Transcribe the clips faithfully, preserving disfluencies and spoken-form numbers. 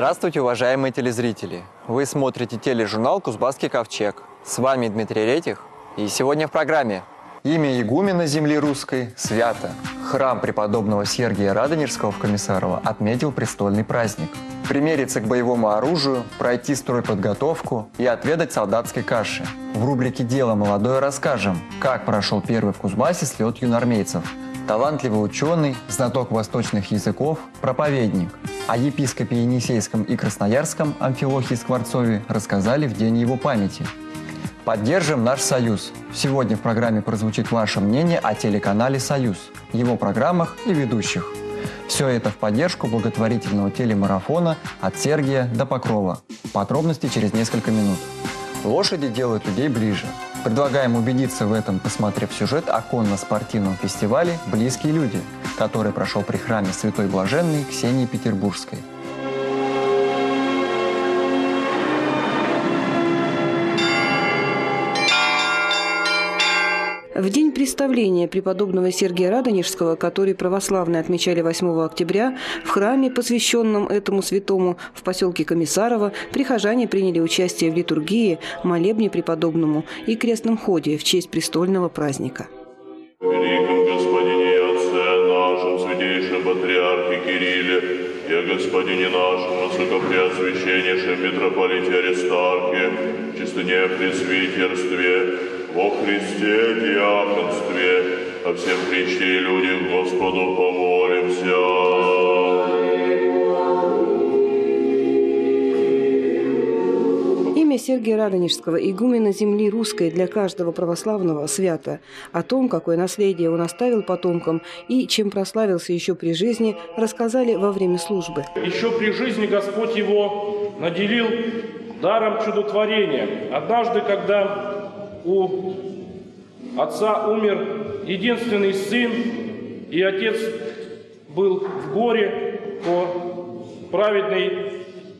Здравствуйте, уважаемые телезрители! Вы смотрите тележурнал «Кузбасский ковчег». С вами Дмитрий Ретих. И сегодня в программе «Имя игумена земли русской свято». Храм преподобного Сергия Радонежского в Комиссарово отметил престольный праздник. Примериться к боевому оружию, пройти стройподготовку и отведать солдатской каши. В рубрике «Дело молодое» расскажем, как прошел первый в Кузбассе слет юноармейцев. Талантливый ученый, знаток восточных языков, проповедник. О епископе Енисейском и Красноярском Амфилохии Скворцове рассказали в день его памяти. Поддержим наш союз. Сегодня в программе прозвучит ваше мнение о телеканале «Союз», его программах и ведущих. Все это в поддержку благотворительного телемарафона «От Сергия до Покрова». Подробности через несколько минут. Лошади делают людей ближе. Предлагаем убедиться в этом, посмотрев сюжет о конно-спортивном фестивале «Близкие люди», который прошел при храме Святой Блаженной Ксении Петербургской. В день представления преподобного Сергия Радонежского, который православные отмечали восьмого октября, в храме, посвященном этому святому в поселке Комиссарово, прихожане приняли участие в литургии, молебне преподобному и крестном ходе в честь престольного праздника. Великом Господине и Отце нашем, святейшем Патриархе Кирилле, и о Господине нашем, высокопреосвященнейшем митрополите Аристархе, чистоне пресвитерстве, во Христе диаконстве, о всем Христе и людях Господу помолимся. Имя Сергия Радонежского, игумена земли русской, для каждого православного свято. О том, какое наследие он оставил потомкам и чем прославился еще при жизни, рассказали во время службы. Еще при жизни Господь его наделил даром чудотворения. Однажды, когда у отца умер единственный сын, и отец был в горе, то праведный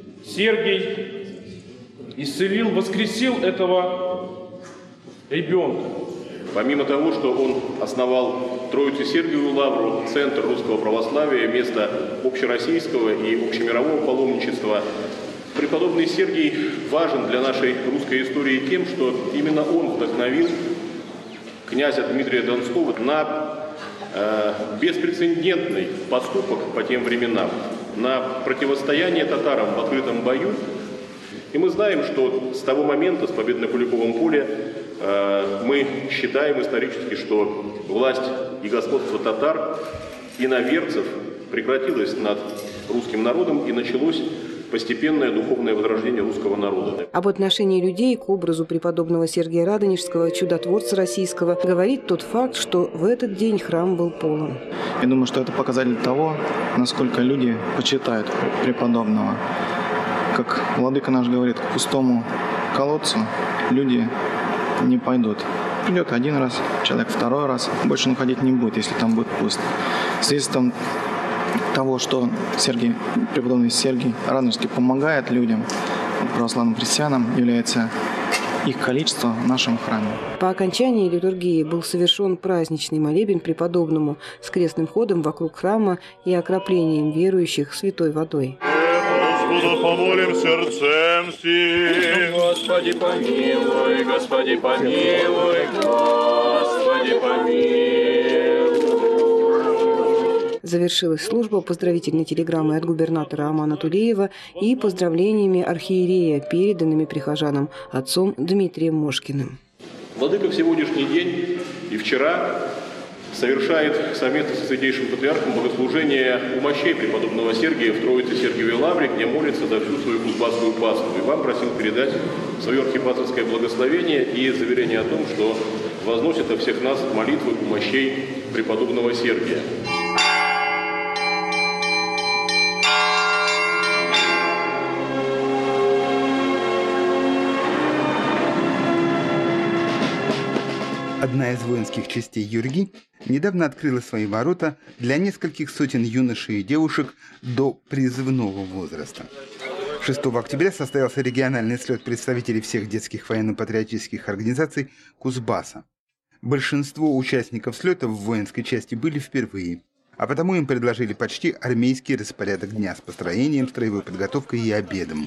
Сергий исцелил, воскресил этого ребенка. Помимо того, что он основал Троицу Сергиеву лавру, центр русского православия, место общероссийского и общемирового паломничества, преподобный Сергий важен для нашей русской истории тем, что именно он вдохновил князя Дмитрия Донского на э, беспрецедентный поступок по тем временам, на противостояние татарам в открытом бою. И мы знаем, что с того момента, с победы на Куликовом поле, э, мы считаем исторически, что власть и господство татар, иноверцев прекратилась над русским народом и началось постепенное духовное возрождение русского народа. Об отношении людей к образу преподобного Сергия Радонежского, чудотворца российского, говорит тот факт, что в этот день храм был полон. Я думаю, что это показатель того, насколько люди почитают преподобного. Как владыка наш говорит, к пустому колодцу люди не пойдут. Придет один раз, человек второй раз, больше он ходить не будет, если там будет пусто. Свидетельством того, что Сергий, преподобный Сергий Радонежский помогает людям, православным христианам, является их количество в нашем храме. По окончании литургии был совершен праздничный молебен преподобному с крестным ходом вокруг храма и окроплением верующих святой водой. Господу помолим сердцем сим. Господи помилуй, Господи помилуй, Господи помилуй. Завершилась служба поздравительной телеграммой от губернатора Амана Тулеева и поздравлениями архиерея, переданными прихожанам отцом Дмитрием Мошкиным. Владыка в сегодняшний день и вчера совершает совместно со Святейшим Патриархом богослужение у мощей преподобного Сергия в Троице Сергиевой лавре, где молится за всю свою кузбасскую паству. И вам просил передать свое архипастырское благословение и заверение о том, что возносит о всех нас молитвы у мощей преподобного Сергия. Одна из воинских частей Юрги недавно открыла свои ворота для нескольких сотен юношей и девушек до призывного возраста. шестого октября состоялся региональный слет представителей всех детских военно-патриотических организаций Кузбасса. Большинство участников слета в воинской части были впервые. а потому им предложили почти армейский распорядок дня с построением, строевой подготовкой и обедом.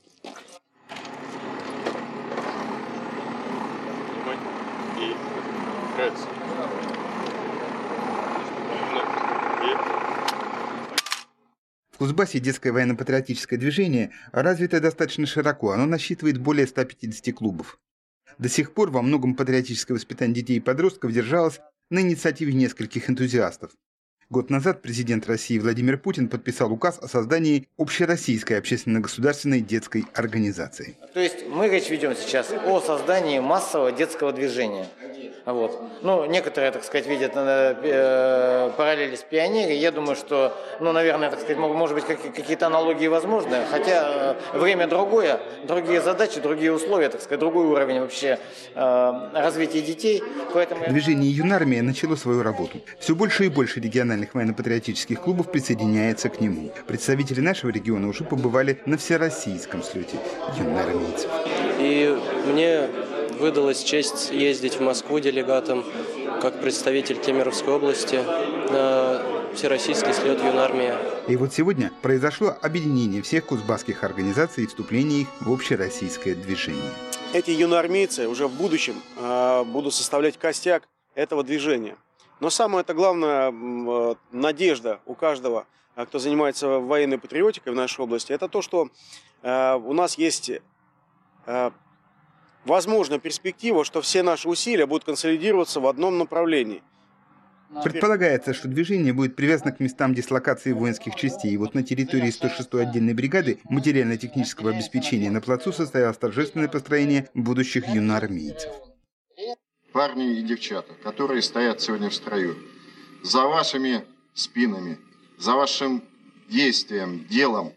В Кузбассе детское военно-патриотическое движение развито достаточно широко, оно насчитывает более ста пятидесяти клубов. До сих пор во многом патриотическое воспитание детей и подростков держалось на инициативе нескольких энтузиастов. Год назад президент России Владимир Путин подписал указ о создании общероссийской общественно-государственной детской организации. То есть мы речь ведем сейчас о создании массового детского движения. Вот. Ну, некоторые, так сказать, видят э, параллели с пионерией. Я думаю, что, ну, наверное, так сказать, может быть, какие-то аналогии возможны. Хотя э, время другое, другие задачи, другие условия, так сказать, другой уровень вообще э, развития детей. Поэтому... Движение «Юнармия» начало свою работу. Все больше и больше региональных военно-патриотических клубов присоединяется к нему. Представители нашего региона уже побывали на всероссийском слете юноармейцев. И мне выдалась честь ездить в Москву делегатом, как представитель Кемеровской области, на всероссийский слет «Юнармия». И вот сегодня произошло объединение всех кузбасских организаций и вступление их в общероссийское движение. Эти юноармейцы уже в будущем э, будут составлять костяк этого движения. Но самое-то главное, э, надежда у каждого, кто занимается военной патриотикой в нашей области, это то, что э, у нас есть... Э, Возможна перспектива, что все наши усилия будут консолидироваться в одном направлении. Предполагается, что движение будет привязано к местам дислокации воинских частей. И вот на территории сто шестой отдельной бригады материально-технического обеспечения на плацу состоялось торжественное построение будущих юноармейцев. Парни и девчата, которые стоят сегодня в строю, за вашими спинами, за вашим действием, делом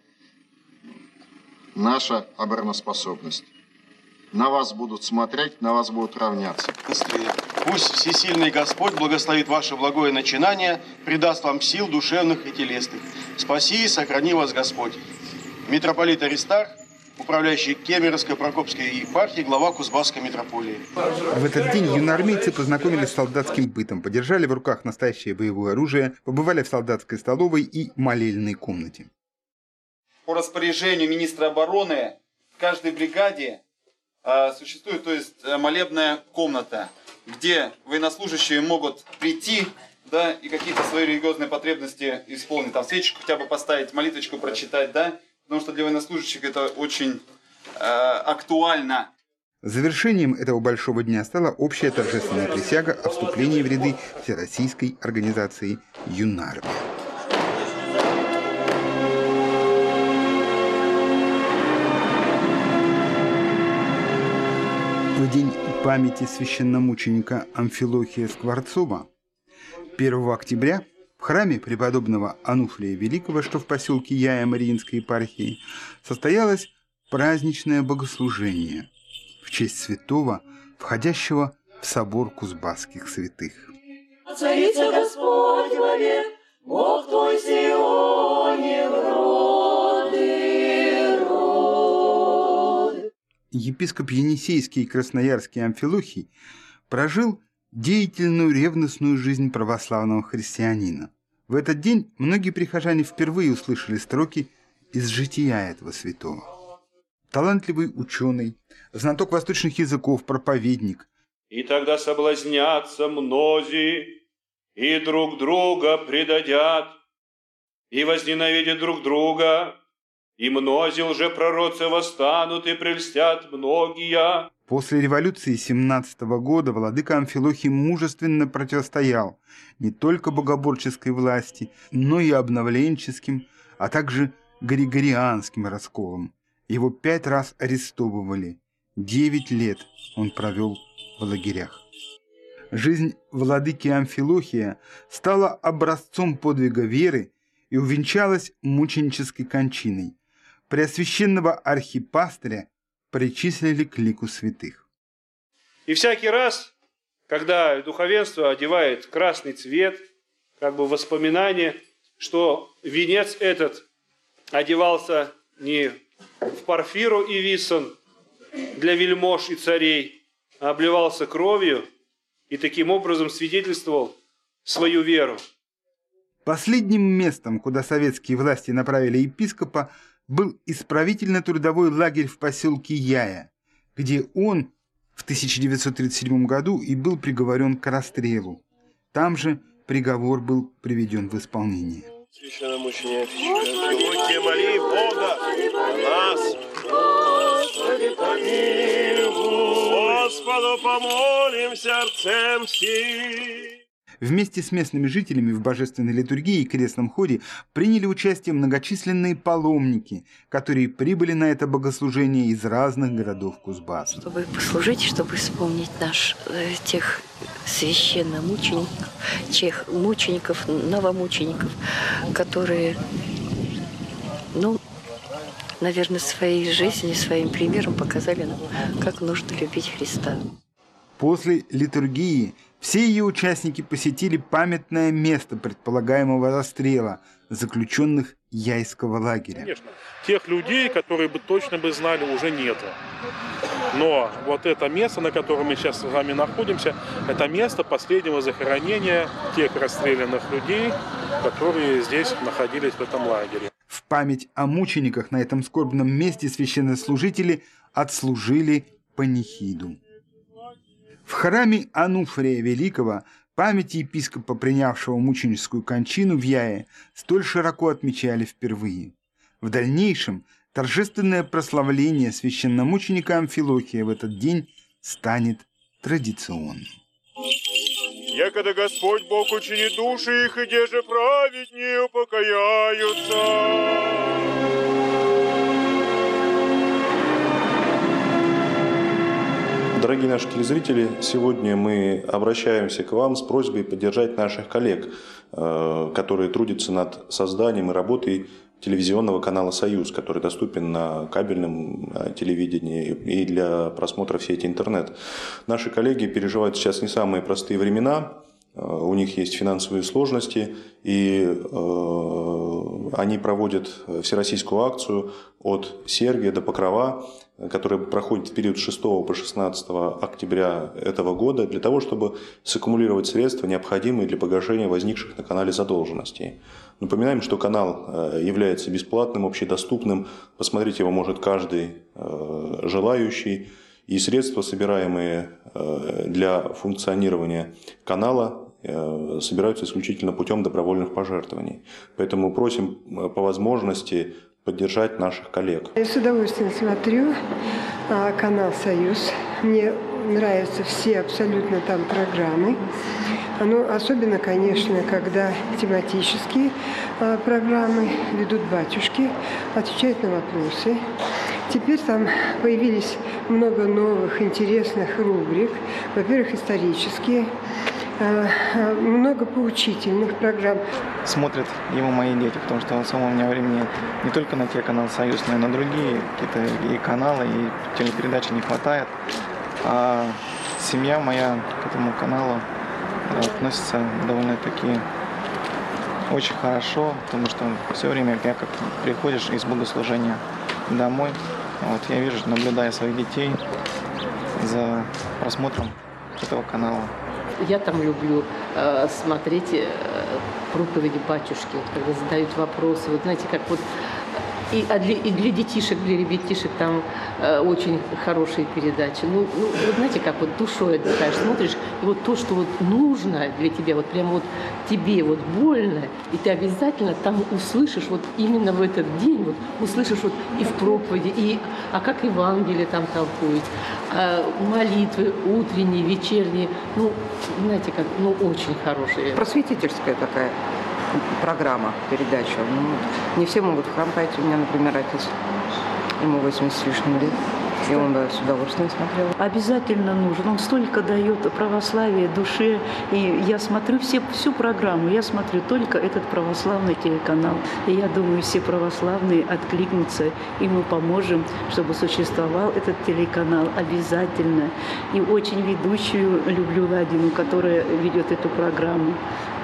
наша обороноспособность. На вас будут смотреть, на вас будут равняться. Пусть всесильный Господь благословит ваше благое начинание, придаст вам сил душевных и телесных. Спаси и сохрани вас Господь. Митрополит Аристарх, управляющий Кемеровской Прокопской епархией, глава Кузбасской митрополии. В этот день юноармейцы познакомились с солдатским бытом, подержали в руках настоящее боевое оружие, побывали в солдатской столовой и молельной комнате. По распоряжению министра обороны в каждой бригаде существует, то есть, молебная комната, где военнослужащие могут прийти, да, и какие-то свои религиозные потребности исполнить, там свечку хотя бы поставить, молитвочку прочитать, да, потому что для военнослужащих это очень э, актуально. Завершением этого большого дня стала общая торжественная присяга о вступлении в ряды всероссийской организации «Юнармия». В день памяти священномученика Амфилохия Скворцова, первого октября, в храме преподобного Ануфрия Великого, что в поселке Яя Мариинской епархии, состоялось праздничное богослужение в честь святого, входящего в собор Кузбасских святых. Царица Господь вовек, Бог твой Сионе роды, роды. Епископ Енисейский и Красноярский Амфилохий прожил деятельную ревностную жизнь православного христианина. В этот день многие прихожане впервые услышали строки из жития этого святого. Талантливый ученый, знаток восточных языков, проповедник. «И тогда соблазнятся мнози, и друг друга предадят, и возненавидят друг друга, и мнози лжепророцы восстанут, и прельстят многие». После революции семнадцатого года владыка Амфилохий мужественно противостоял не только богоборческой власти, но и обновленческим, а также григорианским расколам. Его пять раз арестовывали, девять лет он провел в лагерях. Жизнь владыки Амфилохия стала образцом подвига веры и увенчалась мученической кончиной. Преосвященного архипастыря причислили к лику святых. И всякий раз, когда духовенство одевает красный цвет, как бы воспоминание, что венец этот одевался не в парфиру и висон для вельмож и царей, а обливался кровью и таким образом свидетельствовал свою веру. Последним местом, куда советские власти направили епископа, был исправительно-трудовой лагерь в поселке Яя, где он в тысяча девятьсот тридцать седьмом году и был приговорен к расстрелу. Там же приговор был приведен в исполнение. Священномученик, руки моли Бога о нас. Господи, помилуй. Господу помолим сердцем всем. Вместе с местными жителями в божественной литургии и крестном ходе приняли участие многочисленные паломники, которые прибыли на это богослужение из разных городов Кузбасса. Чтобы послужить, чтобы вспомнить наш, тех священномучеников, тех мучеников, новомучеников, которые, ну, наверное, своей жизнью, своим примером показали нам, как нужно любить Христа. После литургии все ее участники посетили памятное место предполагаемого расстрела заключенных Яйского лагеря. Конечно, тех людей, которые бы точно бы знали, уже нету. Но вот это место, на котором мы сейчас с вами находимся, это место последнего захоронения тех расстрелянных людей, которые здесь находились в этом лагере. В память о мучениках на этом скорбном месте священнослужители отслужили панихиду. В храме Ануфрия Великого память епископа, принявшего мученическую кончину в Яе, столь широко отмечали впервые. В дальнейшем торжественное прославление священномученика Амфилохия в этот день станет традиционным. Якогда Господь Бог учинит души их, и где же праведнее упокояются. Дорогие наши телезрители, сегодня мы обращаемся к вам с просьбой поддержать наших коллег, которые трудятся над созданием и работой телевизионного канала «Союз», который доступен на кабельном телевидении и для просмотра в сети интернет. Наши коллеги переживают сейчас не самые простые времена, у них есть финансовые сложности, и э, они проводят всероссийскую акцию от Сергия до Покрова, которая проходит в период с шестого по шестнадцатое октября этого года, для того, чтобы саккумулировать средства, необходимые для погашения возникших на канале задолженностей. Напоминаем, что канал является бесплатным, общедоступным, посмотреть его может каждый э, желающий, и средства, собираемые э, для функционирования канала, собираются исключительно путем добровольных пожертвований. Поэтому просим по возможности поддержать наших коллег. Я с удовольствием смотрю канал «Союз». Мне нравятся все абсолютно там программы. Ну, особенно, конечно, когда тематические программы ведут батюшки, отвечают на вопросы. Теперь там появились много новых интересных рубрик. Во-первых, исторические. Много поучительных программ. Смотрят его мои дети, потому что в самом у меня времени нет. Не только на телеканал «Союз», но и на другие какие-то и каналы, и телепередачи не хватает. А семья моя к этому каналу относится довольно-таки очень хорошо, потому что все время, я как приходишь из богослужения домой, вот я вижу, наблюдая своих детей за просмотром этого канала. Я там люблю э, смотреть э, проповеди батюшки, вот, когда задают вопросы. Вот знаете, как вот и, а для, и для детишек, для ребятишек там э, очень хорошие передачи. Ну, ну, вот знаете, как вот душой отдыхаешь, смотришь, и вот то, что вот нужно для тебя, вот прямо вот тебе вот больно, и ты обязательно там услышишь вот именно в этот день, вот услышишь вот и в проповеди, и, а как Евангелие там толкует, а молитвы утренние, вечерние, ну, знаете, как, ну, очень хорошие. Просветительская такая программа, передача. Ну, не все могут в храм пойти. У меня, например, отец, ему восемьдесят с лишним лет, и он да, с удовольствием смотрел. Обязательно нужен. Он столько дает православия душе. И я смотрю все, всю программу, я смотрю только этот православный телеканал. И я думаю, все православные откликнутся, и мы поможем, чтобы существовал этот телеканал обязательно. И очень ведущую люблю Ладину, которая ведет эту программу.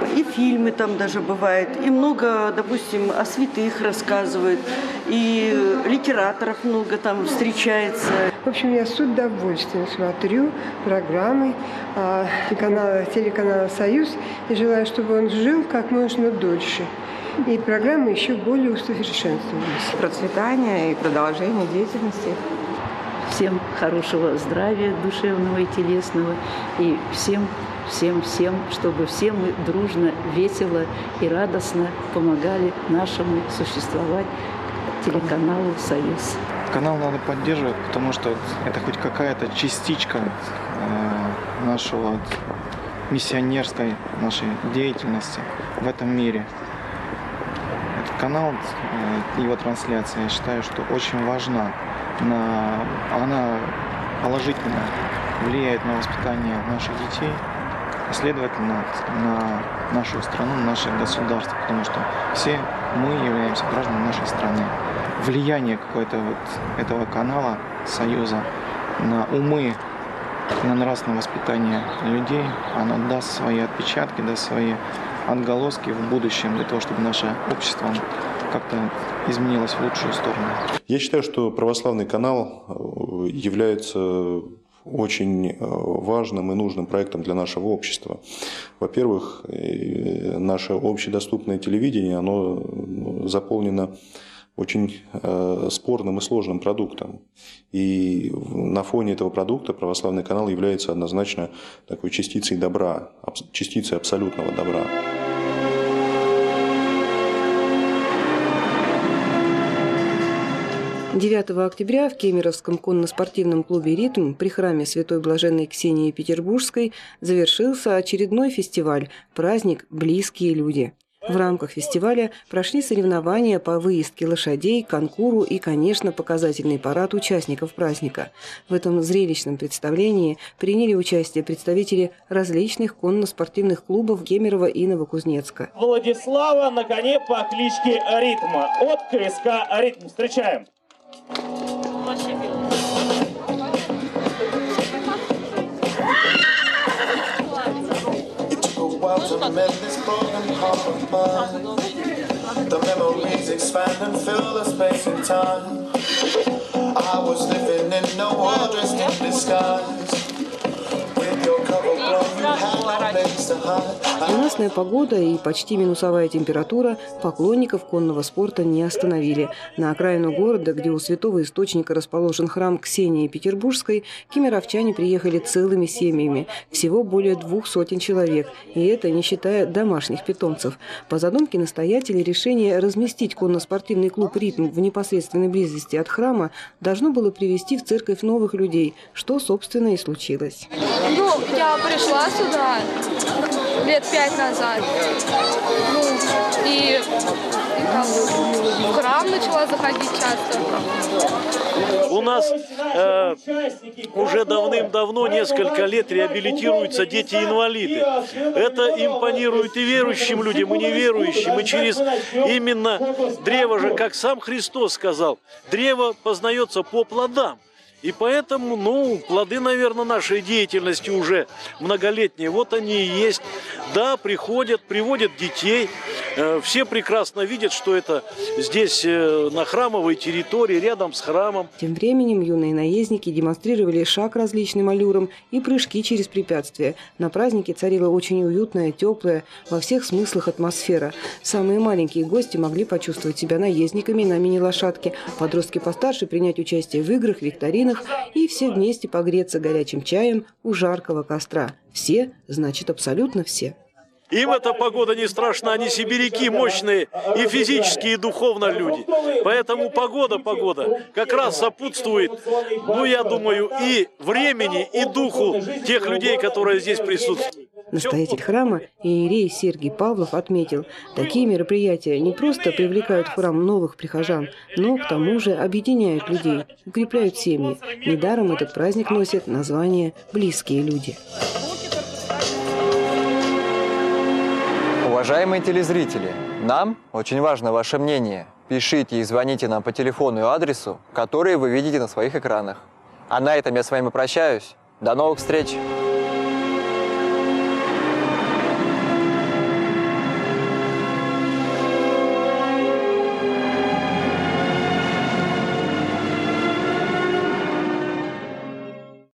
И фильмы там даже бывают, и много, допустим, о святых рассказывают, и литераторов много там встречается. В общем, я с удовольствием смотрю программы э, канала, телеканала «Союз» и желаю, чтобы он жил как можно дольше. И программы еще более усовершенствовались. Процветания и продолжения деятельности. Всем хорошего здравия душевного и телесного. И всем, всем, всем, чтобы все мы дружно, весело и радостно помогали нашему существовать телеканалу «Союз». Канал надо поддерживать, потому что это хоть какая-то частичка э, нашего миссионерской нашей деятельности в этом мире. Этот канал, э, его трансляция, я считаю, что очень важна. На, она положительно влияет на воспитание наших детей, и, следовательно, на нашу страну, на наше государство, потому что все мы являемся гражданами нашей страны. Влияние какое-то вот этого канала «Союза» на умы, на нравственное воспитание людей, оно даст свои отпечатки, даст свои отголоски в будущем для того, чтобы наше общество как-то изменилось в лучшую сторону. Я считаю, что православный канал является очень важным и нужным проектом для нашего общества. Во-первых, наше общедоступное телевидение, оно заполнено очень э, спорным и сложным продуктом. И на фоне этого продукта православный канал является однозначно такой частицей добра, частицей абсолютного добра. девятого октября в Кемеровском конно-спортивном клубе «Ритм» при храме Святой Блаженной Ксении Петербургской завершился очередной фестиваль «Праздник Близкие люди». В рамках фестиваля прошли соревнования по выездке лошадей, конкуру и, конечно, показательный парад участников праздника. В этом зрелищном представлении приняли участие представители различных конно-спортивных клубов Кемерово и Новокузнецка. Владислава на коне по кличке Ритма. От КСК «Ритм». Встречаем. The memories expand and fill the space and time. I was living in no world dressed in disguise. With your cover blown, you had no place to hide. Ненастная погода и почти минусовая температура поклонников конного спорта не остановили. На окраину города, где у святого источника расположен храм Ксении Петербургской, кемеровчане приехали целыми семьями. Всего более двух сотен человек. И это не считая домашних питомцев. По задумке настоятелей решение разместить конно-спортивный клуб «Ритм» в непосредственной близости от храма должно было привести в церковь новых людей, что, собственно, и случилось. Ну, я пришла сюда лет пять назад. Ну, и, и там, в храм начала заходить часто. У нас э, уже давным-давно, несколько лет, реабилитируются дети-инвалиды. Это импонирует и верующим людям, и неверующим. И через именно древо же, как сам Христос сказал, древо познается по плодам. И поэтому, ну, плоды, наверное, нашей деятельности уже многолетние, вот они и есть. Да, приходят, приводят детей. Все прекрасно видят, что это здесь, на храмовой территории, рядом с храмом. Тем временем юные наездники демонстрировали шаг различным аллюрам и прыжки через препятствия. На празднике царила очень уютная, теплая, во всех смыслах атмосфера. Самые маленькие гости могли почувствовать себя наездниками на мини-лошадке, подростки постарше принять участие в играх, викторинах и все вместе погреться горячим чаем у жаркого костра. Все, значит, абсолютно все. Им эта погода не страшна, они сибиряки мощные и физически, и духовно люди. Поэтому погода, погода как раз сопутствует, ну, я думаю, и времени, и духу тех людей, которые здесь присутствуют. Настоятель храма иерей Сергий Павлов отметил, такие мероприятия не просто привлекают в храм новых прихожан, но к тому же объединяют людей, укрепляют семьи. Недаром этот праздник носит название «Близкие люди». Уважаемые телезрители, нам очень важно ваше мнение. Пишите и звоните нам по телефону и адресу, которые вы видите на своих экранах. А на этом я с вами прощаюсь. До новых встреч!